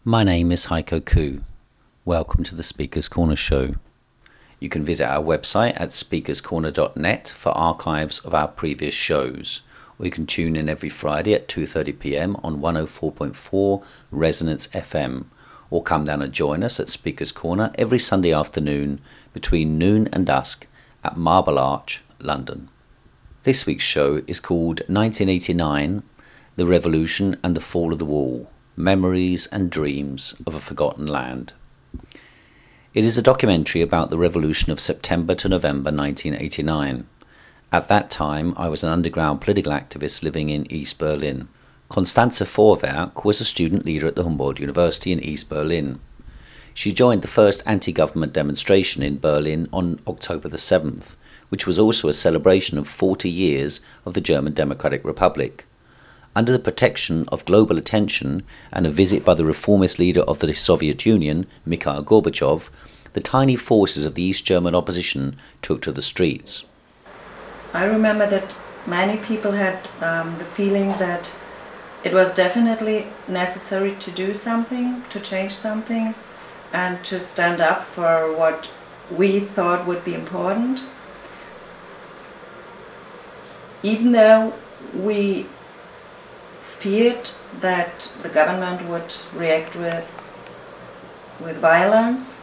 My name is Heiko Koo. Welcome to the Speaker's Corner show. You can visit our website at speakerscorner.net for archives of our previous shows, or you can tune in every Friday at 2:30 p.m. on 104.4 Resonance FM, or come down and join us at Speaker's Corner every Sunday afternoon between noon and dusk at Marble Arch, London. This week's show is called 1989, The Revolution and the Fall of the Wall, Memories and Dreams of a Forgotten Land. It is a documentary about the revolution of September to November 1989. At that time, I was an underground political activist living in East Berlin. Constanze Vorwerk was a student leader at the Humboldt University in East Berlin. She joined the first anti-government demonstration in Berlin on October the 7th, which was also a celebration of 40 years of the German Democratic Republic. Under the protection of global attention and a visit by the reformist leader of the Soviet Union, Mikhail Gorbachev, the tiny forces of the East German opposition took to the streets. I remember that many people had the feeling that it was definitely necessary to do something, to change something, and to stand up for what we thought would be important. Even though we feared that the government would react with violence.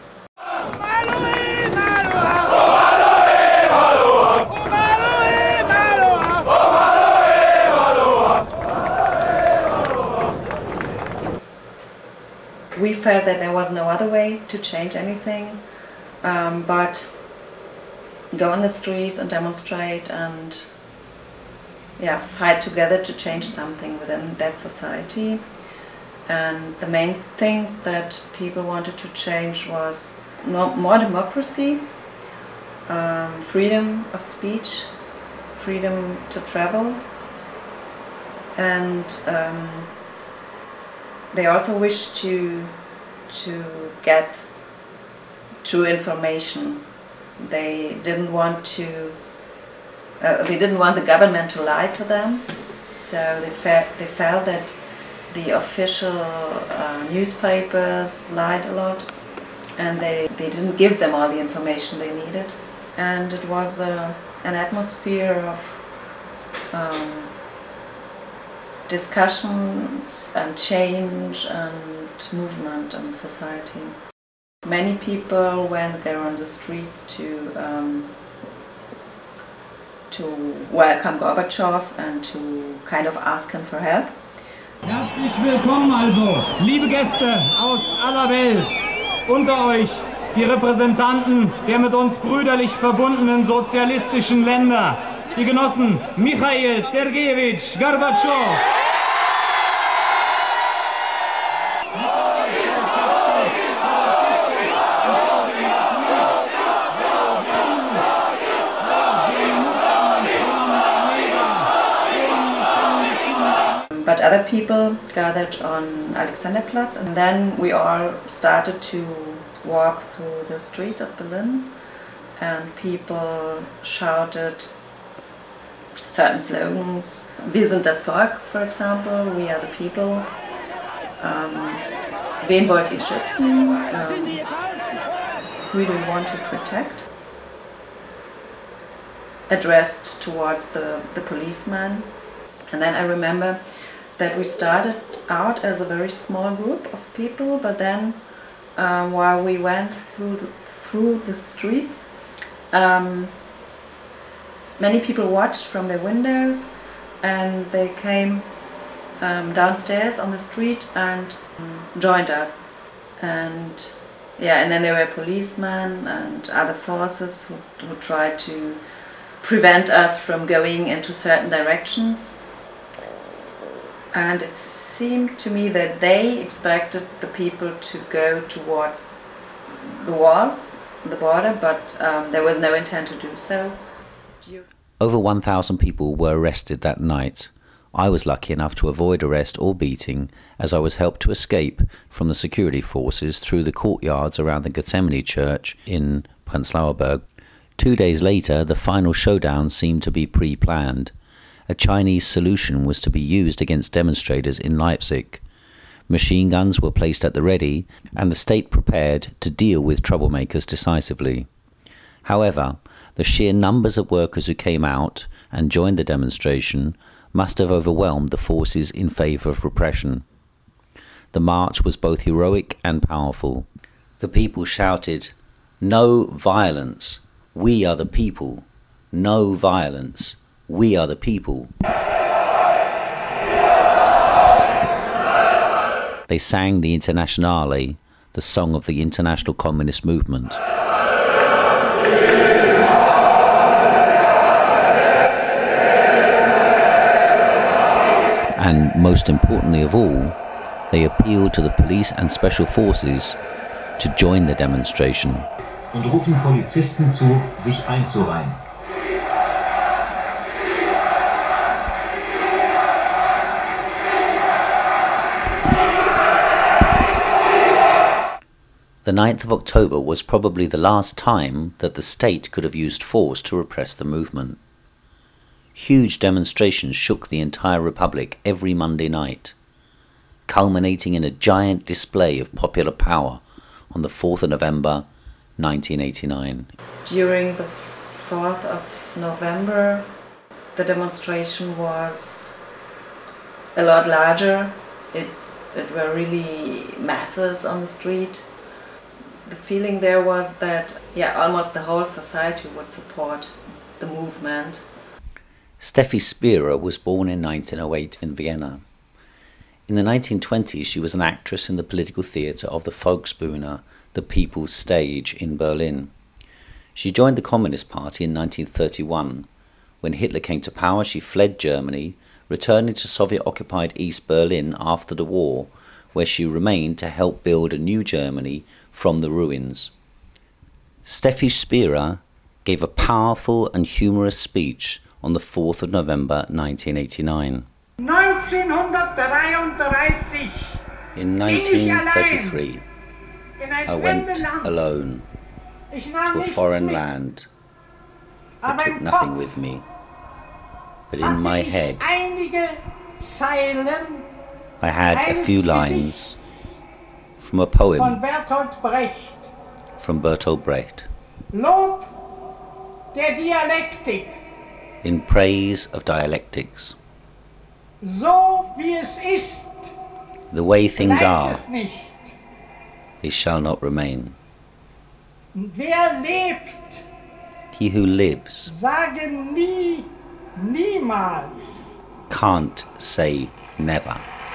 We felt that there was no other way to change anything but go on the streets and demonstrate and fight together to change something within that society. And the main things that people wanted to change was more democracy, freedom of speech, freedom to travel, and they also wished to get true information. They didn't want the government to lie to them, so they felt that the official newspapers lied a lot, and they didn't give them all the information they needed. And it was an atmosphere of discussions and change and movement in society. Many people went there on the streets to welcome Gorbachev and to kind of ask him for help. Herzlich willkommen also, liebe Gäste aus aller Welt, unter euch die Repräsentanten der mit uns brüderlich verbundenen sozialistischen Länder, die Genossen Michail Sergejewitsch Gorbatschow. But other people gathered on Alexanderplatz, and then we all started to walk through the streets of Berlin, and people shouted certain slogans. Wir sind das Volk, for example, we are the people. Wen wollt ihr schützen? Who do you want to protect? Addressed towards the policeman. And then I remember that we started out as a very small group of people, but then while we went through the streets, many people watched from their windows, and they came downstairs on the street and joined us. And then there were policemen and other forces who tried to prevent us from going into certain directions. And it seemed to me that they expected the people to go towards the wall, the border, but there was no intent to do so. Over 1,000 people were arrested that night. I was lucky enough to avoid arrest or beating, as I was helped to escape from the security forces through the courtyards around the Gethsemane Church in Prenzlauer Berg. 2 days later, the final showdown seemed to be pre-planned. A Chinese solution was to be used against demonstrators in Leipzig. Machine guns were placed at the ready, and the state prepared to deal with troublemakers decisively. However, the sheer numbers of workers who came out and joined the demonstration must have overwhelmed the forces in favour of repression. The march was both heroic and powerful. The people shouted, "No violence, we are the people. No violence, we are the people." They sang the Internationale, the song of the international communist movement. And most importantly of all, they appealed to the police and special forces to join the demonstration. Und rufen Polizisten zu, sich einzureihen. The 9th of October was probably the last time that the state could have used force to repress the movement. Huge demonstrations shook the entire republic every Monday night, culminating in a giant display of popular power on the 4th of November 1989. During the 4th of November, the demonstration was a lot larger. It were really masses on the street. The feeling there was that, almost the whole society would support the movement. Steffi Speer was born in 1908 in Vienna. In the 1920s, she was an actress in the political theatre of the Volksbühne, the People's Stage, in Berlin. She joined the Communist Party in 1931. When Hitler came to power, she fled Germany, returning to Soviet-occupied East Berlin after the war, where she remained to help build a new Germany from the ruins. Steffi Speer gave a powerful and humorous speech on the 4th of November 1989. In 1933, I went alone to a foreign land. I took nothing with me, but in my head I had a few lines from a poem from Bertolt Brecht in praise of dialectics. The way things are, they shall not remain. He who lives can't say never.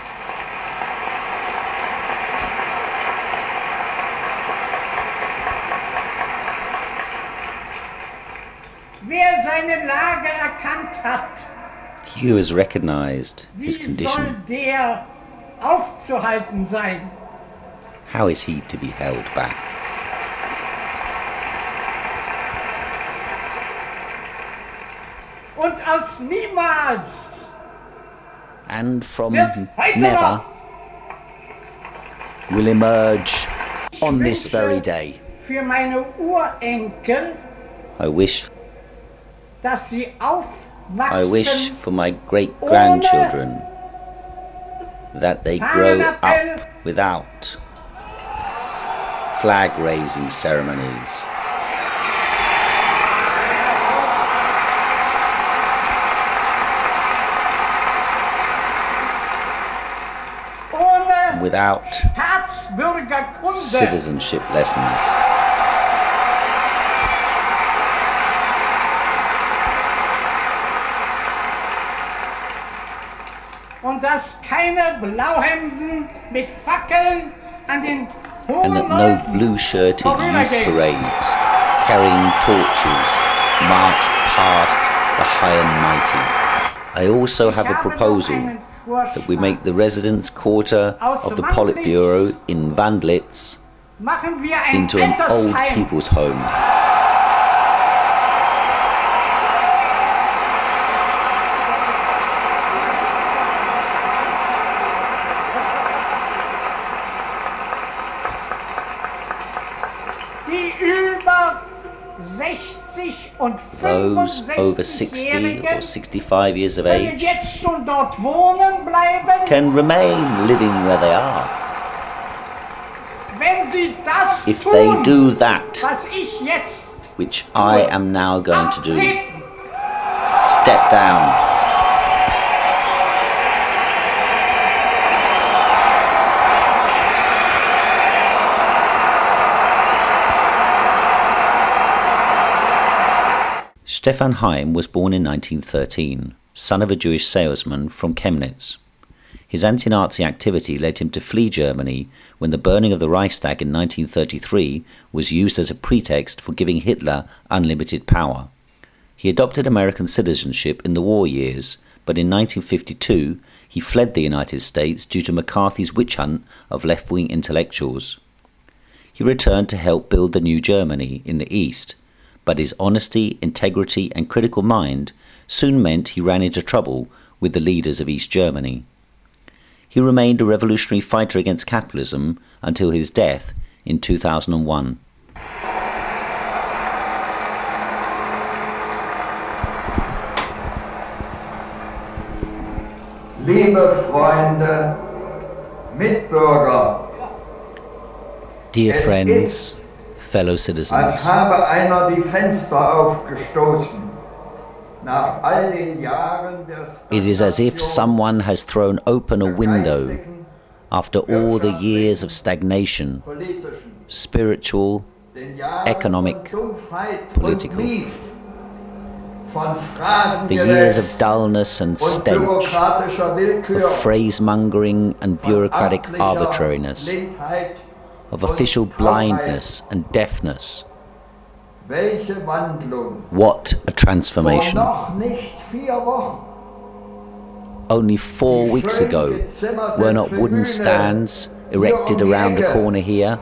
He who has recognized his condition, how is he to be held back? And from never will emerge on this very day. I wish for my great-grandchildren that they grow up without flag-raising ceremonies. Without citizenship lessons. Und dass keine Blauhemden mit Fackeln an den and that no blue-shirted youth parades carrying torches march past the high and mighty. I also have a proposal that we make the residence quarter of the Politburo in Wandlitz into an old people's home. 60 und Those over 60 or 65 years of age jetzt schon dort wohnen bleiben, can remain living where they are. wenn sie das If they tun, do that, was ich jetzt which I am now going to do, abtreten. step down. Stefan Heim was born in 1913, son of a Jewish salesman from Chemnitz. His anti-Nazi activity led him to flee Germany when the burning of the Reichstag in 1933 was used as a pretext for giving Hitler unlimited power. He adopted American citizenship in the war years, but in 1952 he fled the United States due to McCarthy's witch hunt of left-wing intellectuals. He returned to help build the new Germany in the East, but his honesty, integrity and critical mind soon meant he ran into trouble with the leaders of East Germany. He remained a revolutionary fighter against capitalism until his death in 2001. Liebe Freunde, Mitbürger, Dear friends, fellow als citizens, habe einer die Fenster aufgestoßen. Nach all den Jahren der it is as if someone has thrown open a window after all the years of stagnation, politischen, spiritual, den Jahren economic, von Dumpfheit political. und Brief, von the years of Phrasengerät dullness and und stench, bürokratischer Willkür, of phrase-mongering and von bureaucratic amtlicher arbitrariness, Blindheit of und official Taubheit. blindness and deafness. Welche Wandlung! What a Vor transformation. noch nicht 4 Wochen Only 4 weeks ago, were not wooden stands erected around the corner here?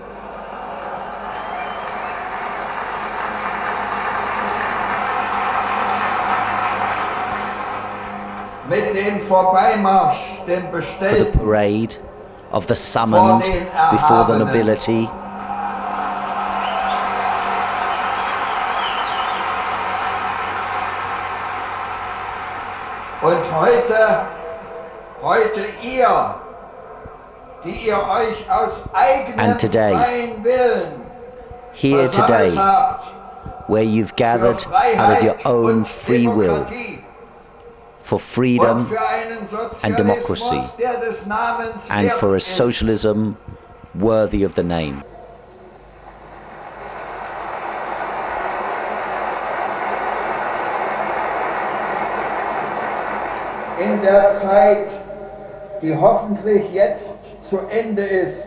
mit dem Vorbeimarsch, dem For the Bestellten, parade of the summoned before the nobility, und heute ihr, die ihr euch aus eigenem And today, freien Willen here versammelt today, habt, where you've für gathered out of your Freiheit own und free will Demokratie for und freedom für einen and democracy Sozialismus, der des Namens and wert for a ist. socialism worthy of the name. In der Zeit, die hoffentlich jetzt zu Ende ist.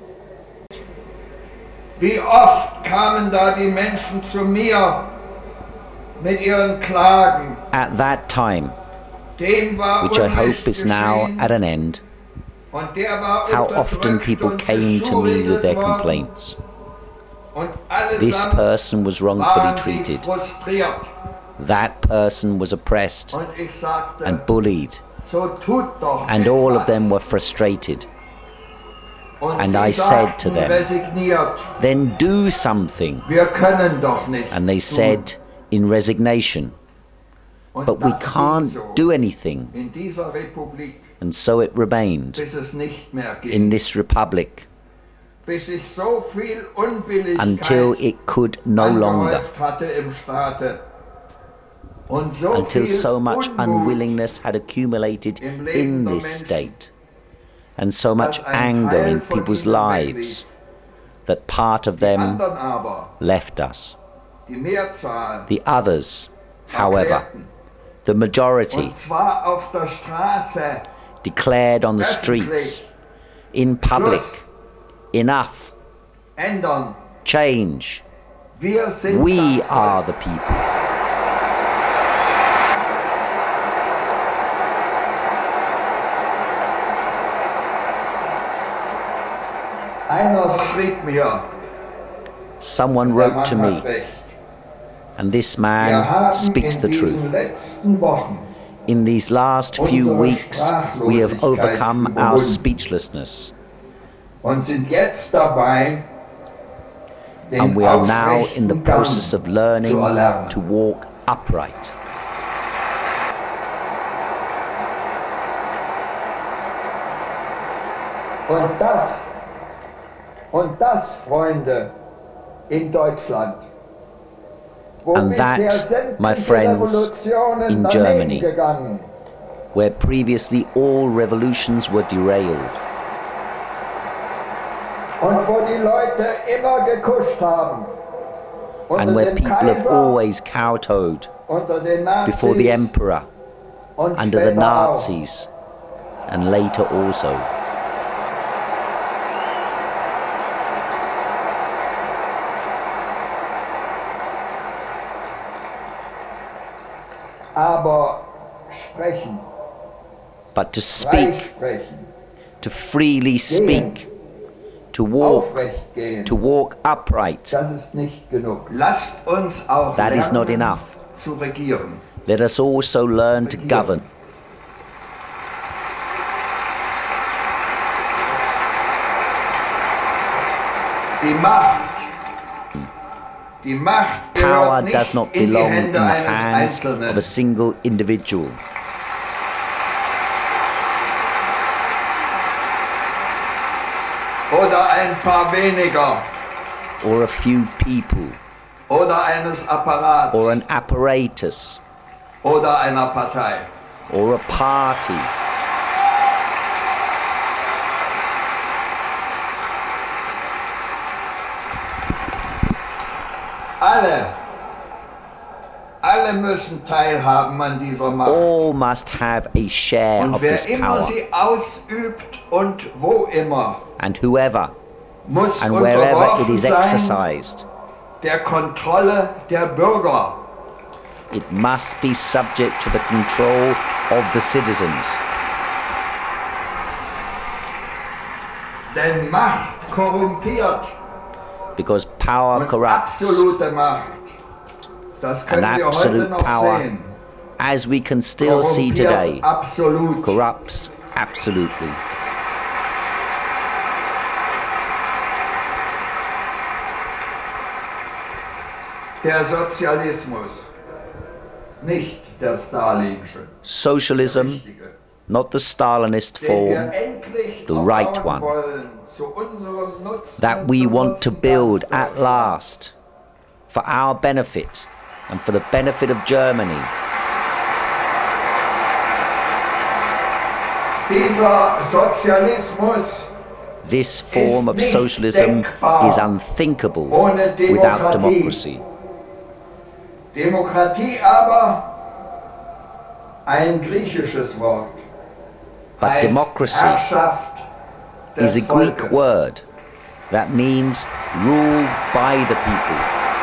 Wie oft kamen da die Menschen zu mir mit ihren Klagen. At that time, Dem war which I Unrecht hope is now geschehen, at an end, und der war how often unterdrückt people und came to me with their geschult worden, complaints. und This allesamt person was wrongfully waren sie treated. frustriert. That person was oppressed Und ich sagte, and bullied, so tut doch and all of etwas. them were frustrated. Und and sie I said to sagten them, resigniert, Then do something. wir können doch nicht And they said in resignation, und but we das ging can't so do anything. in dieser Republik, And so it remained bis es nicht mehr ging, in this republic bis sich so viel Unbilligkeit until it could no longer, angehäuft hatte im Staate und so until viel so much Unmut, unwillingness had accumulated im Leben in der this Menschen, state, and so much dass ein anger Teil in von people's ihnen lives, that part of Die them anderen aber, left us. die Mehrzahl, The others, however, erklärten, the majority, und zwar auf der Straße, declared on the streets, öffentlich, in public, Schluss, enough, ändern. change. Wir sind We das are Volk. the people. Einer schrieb mir, Someone der wrote Mann to me, hat recht. and this Wir man haben speaks in the diesen truth. letzten Wochen In these last few unsere weeks, we have overcome our überwunden speechlessness, und sind jetzt dabei, and we are now in the process of learning to walk upright. Und das, Freunde, in Deutschland. And that, my friends, in Germany, where previously all revolutions were derailed, and where people have always kowtowed before the emperor, under the Nazis, and later also. But to speak, to freely speak, to walk upright, that is not enough. Let us also learn to govern. Power does not belong in the hands of a single individual. Oder ein paar weniger. Or a few people. Oder eines Apparats. Or an apparatus. Oder einer Partei. Or a party. Alle müssen teilhaben an dieser Macht. All must have a share of this power. Und wer immer sie ausübt und wo immer, and whoever muss and wherever it is unterworfen exercised, sein der Kontrolle der Bürger. It must be subject to the control of the citizens. Denn Macht korrumpiert. Because power corrupts. Absolute Macht. Das können and wir absolute heute noch power, sehen. as we can still see today, absolut. Corrupts absolutely. Der Sozialismus, nicht der Stalinische. Socialism, not the Stalinist form, the right one, that we want to build at last for our benefit and for the benefit of Germany. Dieser Sozialismus, this form of socialism is unthinkable without democracy. Demokratie aber, ein griechisches Wort. But democracy is a Greek word that means rule by the people.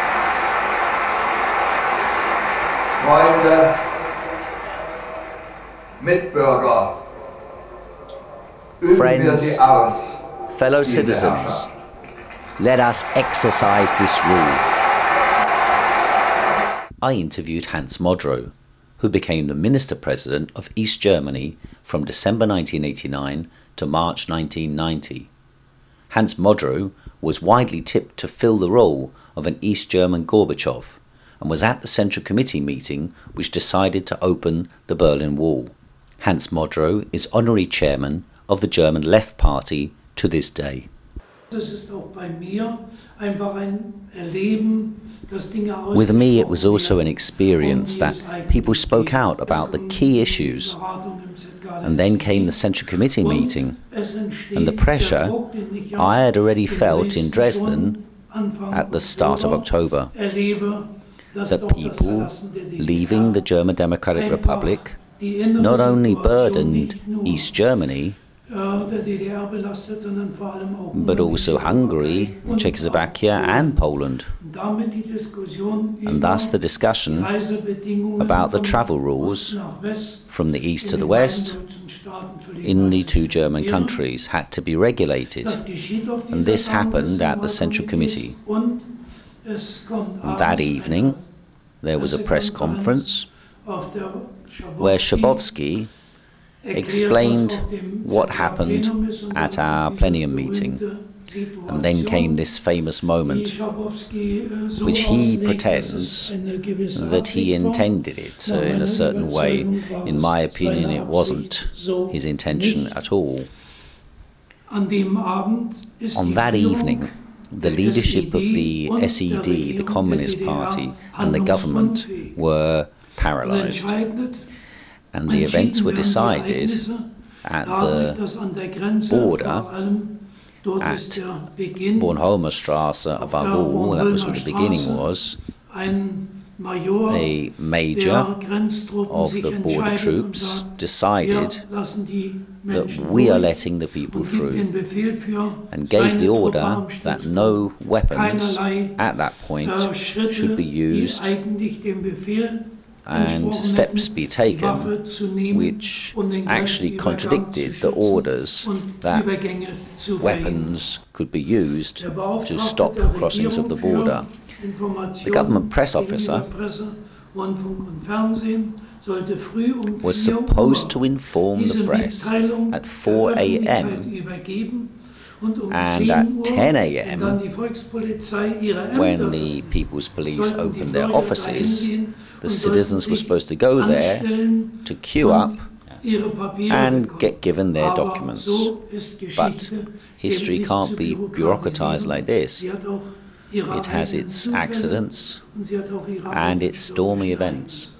Freunde, Mitbürger, üben wir sie aus. Fellow citizens, let us exercise this rule. I interviewed Hans Modrow, who became the Minister President of East Germany from December 1989 to March 1990. Hans Modrow was widely tipped to fill the role of an East German Gorbachev and was at the Central Committee meeting which decided to open the Berlin Wall. Hans Modrow is honorary chairman of the German Left Party to this day. With me, it was also an experience that people spoke out about the key issues, and then came the Central Committee meeting, and the pressure I had already felt in Dresden at the start of October, that people leaving the German Democratic Republic not only burdened East Germany, but also Hungary, Czechoslovakia and Poland. And thus the discussion about the travel rules from the east to the west in the two German countries had to be regulated. And this happened at the Central Committee. And that evening there was a press conference where Schabowski explained what happened at our plenum meeting And then came this famous moment, which he pretends that he intended it in a certain way. In my opinion, it wasn't his intention at all. On that evening, the leadership of the SED, the Communist Party, and the government were paralyzed. And the events were decided at the border, at Bornholmer Strasse above all, that was where the beginning was. A major of the border troops decided that we are letting the people through, and gave the order that no weapons at that point should be used and steps be taken which actually contradicted the orders that weapons could be used to stop crossings of the border. The government press officer was supposed to inform the press at 4 a.m. and at 10 a.m. when the People's Police opened their offices, the citizens were supposed to go there to queue up and get given their documents. But history can't be bureaucratized like this. It has its accidents and its stormy events.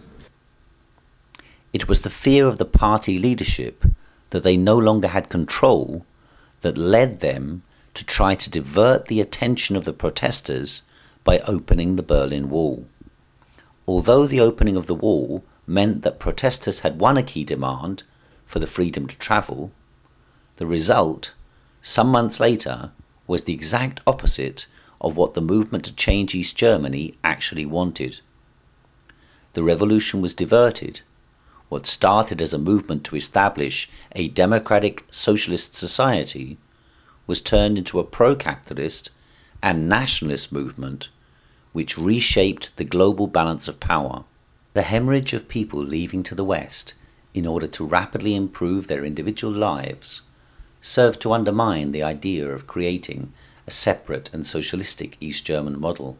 It was the fear of the party leadership that they no longer had control that led them to try to divert the attention of the protesters by opening the Berlin Wall. Although the opening of the wall meant that protesters had won a key demand for the freedom to travel, the result, some months later, was the exact opposite of what the movement to change East Germany actually wanted. The revolution was diverted. What started as a movement to establish a democratic socialist society was turned into a pro-capitalist and nationalist movement which reshaped the global balance of power. The hemorrhage of people leaving to the West in order to rapidly improve their individual lives served to undermine the idea of creating a separate and socialistic East German model.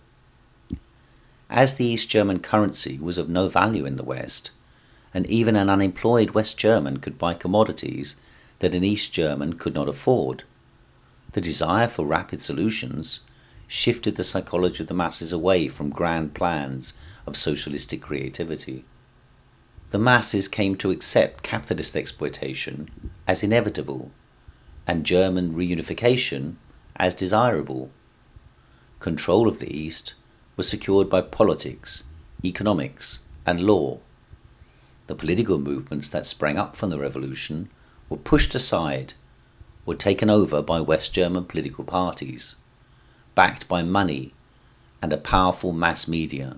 As the East German currency was of no value in the West, and even an unemployed West German could buy commodities that an East German could not afford, the desire for rapid solutions shifted the psychology of the masses away from grand plans of socialistic creativity. The masses came to accept capitalist exploitation as inevitable, and German reunification as desirable. Control of the East was secured by politics, economics, and law. The political movements that sprang up from the revolution were pushed aside or taken over by West German political parties, backed by money and a powerful mass media.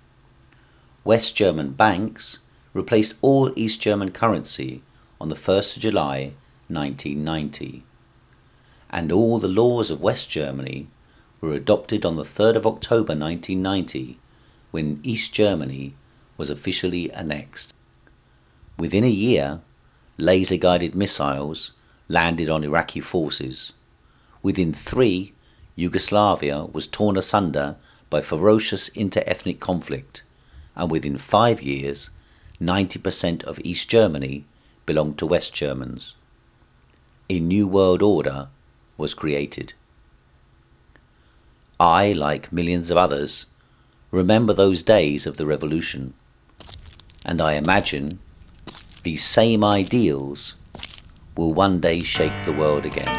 West German banks replaced all East German currency on the 1st of July 1990, and all the laws of West Germany were adopted on the 3rd of October 1990, when East Germany was officially annexed. Within a year, laser-guided missiles landed on Iraqi forces. Within 3, Yugoslavia was torn asunder by ferocious inter-ethnic conflict, and within 5 years, 90% of East Germany belonged to West Germans. A new world order was created. I, like millions of others, remember those days of the revolution, and I imagine these same ideals will one day shake the world again.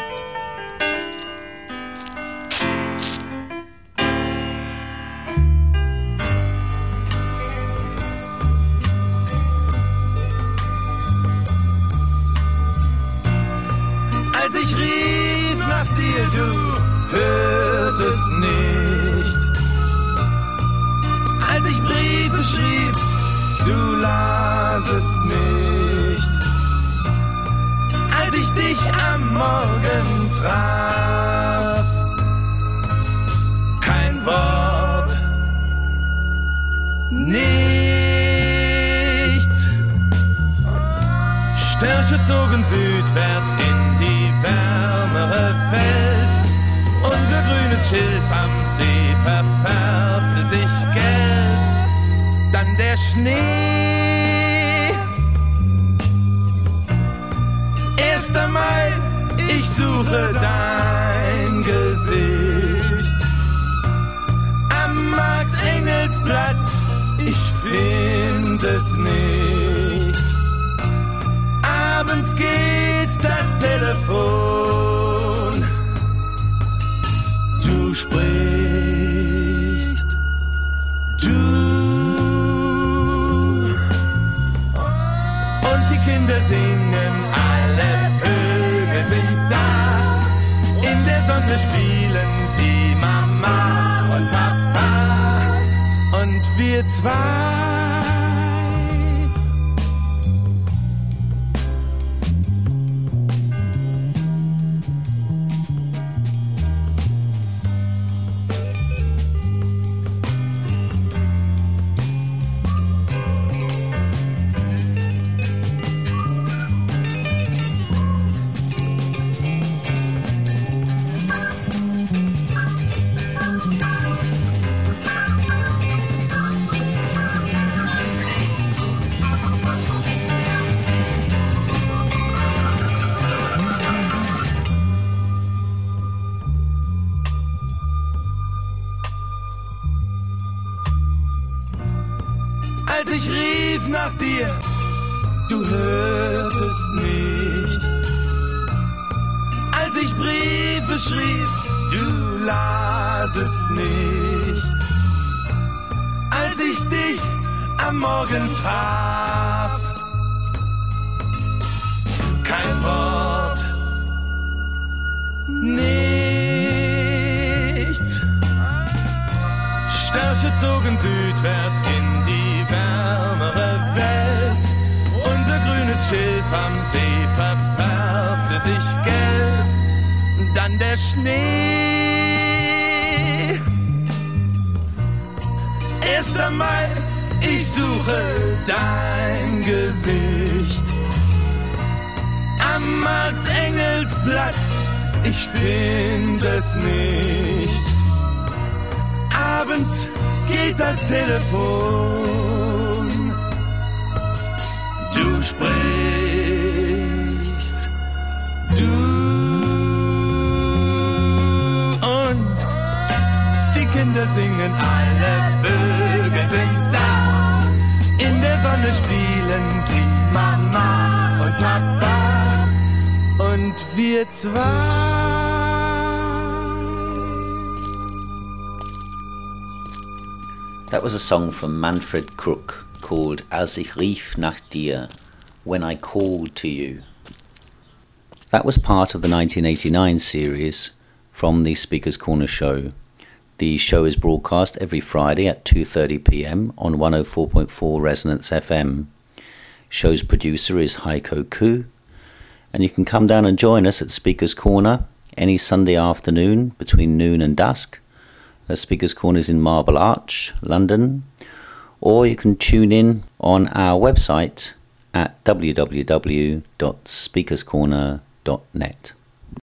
Als ich rief nach dir, du hörtest nicht. Als ich Briefe schrieb, du lasest nicht. Als ich dich am Morgen traf, kein Wort, nichts. Störche zogen südwärts in die wärmere Welt. grünes Schilf am See verfärbte sich gelb, dann der Schnee. 1. Mai, ich suche dein Gesicht. Am Marx-Engels-Platz, ich find es nicht. Abends geht das Telefon. Du sprichst, du. Und die Kinder singen, alle Vögel sind da. In der Sonne spielen sie Mama und Papa und wir zwei. Als ich rief nach dir, du hörtest nicht. Als ich Briefe schrieb, du lasest nicht. Als ich dich am Morgen traf, kein Wort, nichts. Störche zogen südwärts in die wärmere Welt. Unser grünes Schilf am See verfärbte sich gelb, dann der Schnee. 1. Mai, ich suche dein Gesicht. Am Marx-Engels-Platz, ich find es nicht. Abends geht das Telefon. Du sprichst, du. Und die Kinder singen, alle Vögel sind da. In der Sonne spielen sie Mama und Papa und wir zwei. That was a song from Manfred Krug called Als ich rief nach dir, When I Called to You. That was part of the 1989 series from the Speaker's Corner show. The show is broadcast every Friday at 2:30 p.m. on 104.4 Resonance FM. Show's producer is Heiko Koo, and you can come down and join us at Speaker's Corner any Sunday afternoon between noon and dusk. Speaker's Corner is in Marble Arch, London, or you can tune in on our website at www.speakerscorner.net.